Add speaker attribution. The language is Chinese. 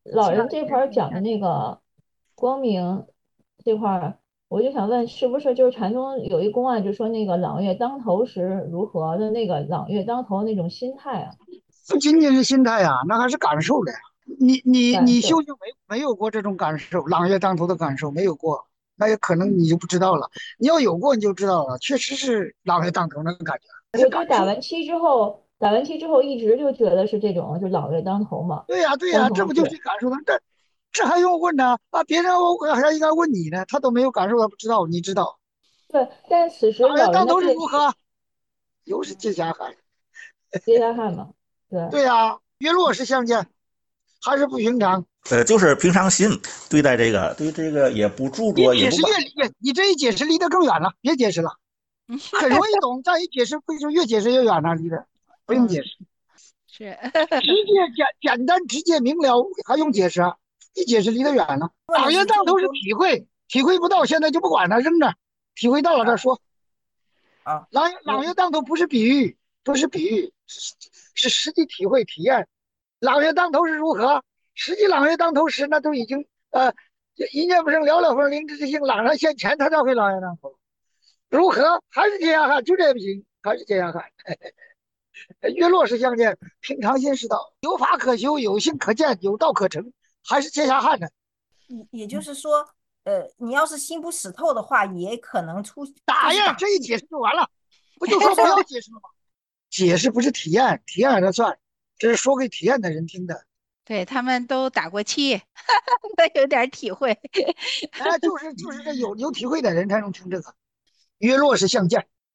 Speaker 1: 老人这块儿讲的
Speaker 2: 看。
Speaker 1: 那个光明这块儿，我就想问，是不是就是禅宗有一公案，就说那个朗月当头时如何的那个朗月当头那种心态啊，
Speaker 2: 不仅仅是心态呀，那还是感受的呀。你修
Speaker 1: 感受？
Speaker 2: 行没有过这种感受，朗月当头的感受没有过，那也可能你就不知道了。你要有过，你就知道了，确实是朗月当头那个感觉，那是
Speaker 1: 我就
Speaker 2: 感受。
Speaker 1: 打完七之后一直就觉得是这种，就朗月当头嘛，
Speaker 2: 对呀，对呀，这不就
Speaker 1: 当头是。
Speaker 2: 是感受的？这还用问呢？啊，别人我还应该问你呢，他都没有感受，他不知道，你知道。
Speaker 1: 对，但此时
Speaker 2: 朗月
Speaker 1: 老人的
Speaker 2: 当头是
Speaker 1: 内心
Speaker 2: 如何？又是接下汉。
Speaker 1: 接下汉嘛，对。
Speaker 2: 对呀，月落是相见，还是不平常。
Speaker 3: 就是平常心对待这个，对这个也不执着，也
Speaker 2: 你解
Speaker 3: 不把。
Speaker 2: 释越理解，你这一解释离得更远了，别解释了。很容易懂，再一解释，不就越解释越远了？离得不用
Speaker 1: 嗯，
Speaker 2: 解释，
Speaker 1: 是。
Speaker 2: 直接简单直接明了，还用解释啊？一解释离得远了。
Speaker 4: 问的是
Speaker 2: 朗月当头是
Speaker 4: 这一周。
Speaker 2: 体会，体会不到，现在就不管了，扔着。体会到了再
Speaker 4: 啊
Speaker 2: 说。
Speaker 4: 啊，
Speaker 2: 朗月
Speaker 4: 我
Speaker 2: 当头不是比喻，不是比喻，是实际体会体验。朗月当头是如何？实际朗月当头时，那都已经一念不生，了了风，灵芝之性，朗上现前，他才会朗月当头。如何？还是天涯汉，就这不行，还是天涯汉。月落是相见，平常心是道，有法可修，有性可见，有道可成，还是天下汉呢？
Speaker 4: 也就是说，你要是心不死透的话，也可能就是
Speaker 2: 打呀，这一解释就完了，不就说不要解释了吗？解释不是体验，体验还能算，这是说给体验的人听的。
Speaker 5: 对，他们都打过气，都有点体会。
Speaker 2: 哎，就是这有体会的人才能听这个。月落是相见。